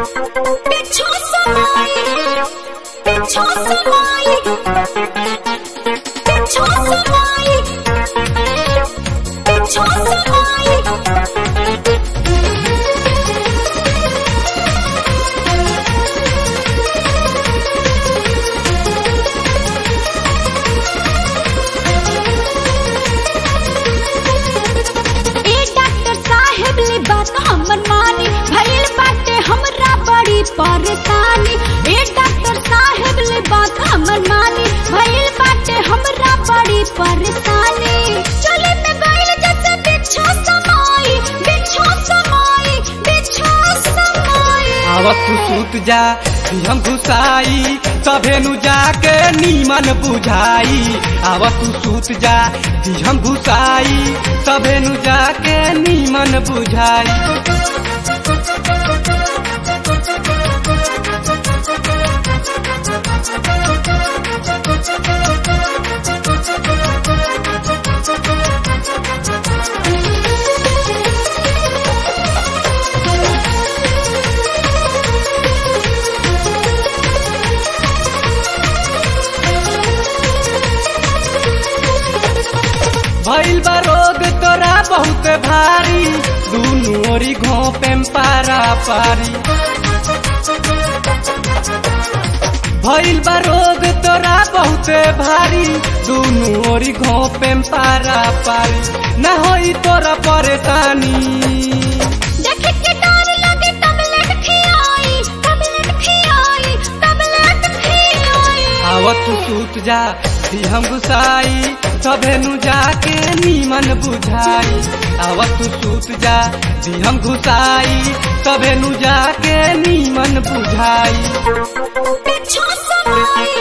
परेशानी ए डॉक्टर साहब ले बात हमर मानी भइल बाटे हमरा बड़ी परेशानी चले में गइल जैसे बिच्छू समाई आवत तू सूत जा हम घुसाई तभे नु जाके नीमन बुझाई आवत तू सूत जा हम घुसाई तभे नु जाके नीमन बुझाई भइल बा रोग तोरा बहुत भारी दुनु ओरी घोपे में पारा पारी भइल बा रोग तोरा बहुत भारी दुनु ओरी घोपे में पारा पारी न होई तोरा परेशानी देख के डर लगे टैबलेट खियाई आवत तू सूत जा हम घुसाई तभे नु जाके नीमन बुझाई आवत तू सूत जा हम घुसाई तभे नु जाके नीमन बुझाई बिच्छू समाई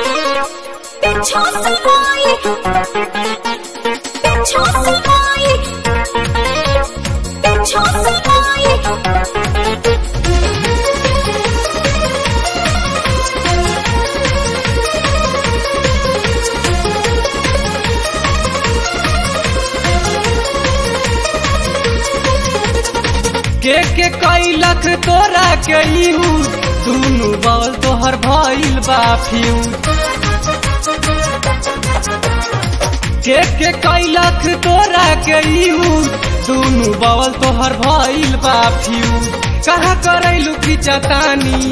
के कैलक तोरा के यूज दुनु बॉल तोहर भइल बा फ्यूज के कैलक तोरा के यूज दुनु बॉल तोहर भइल बा फ्यूज कहाँ करैलू की चतानी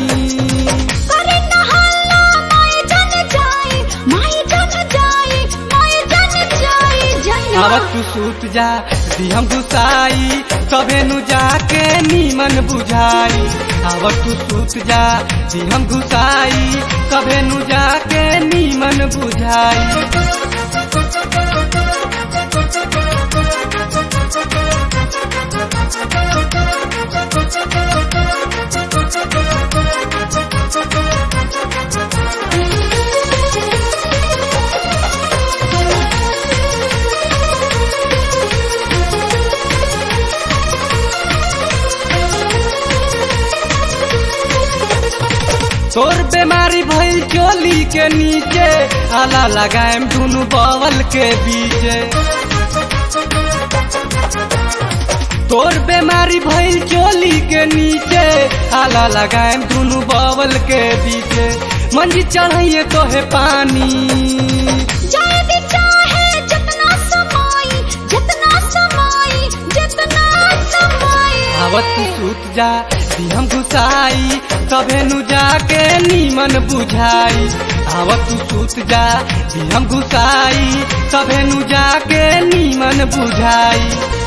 आवत तू सूत जा हम घुसाई तभे नु जाके नीमन बुझाई आवत तू सूत जा हम घुसाई तभे नु जाके नीमन बुझाई तोर बीमारी भइल चोली के नीचे आला लगाएम दुनु बवल के बीचे तोर बीमारी भइल चोली के नीचे आला लगाएम दुनु बवल के बीचे मंजी चढ़ाइए तोहे पानी आवत तू सूत जा हम घुसाई तभे नु जाके नीमन बुझाई आवत तू सूत जा हम घुसाई तभे नु जाके नीमन बुझाई।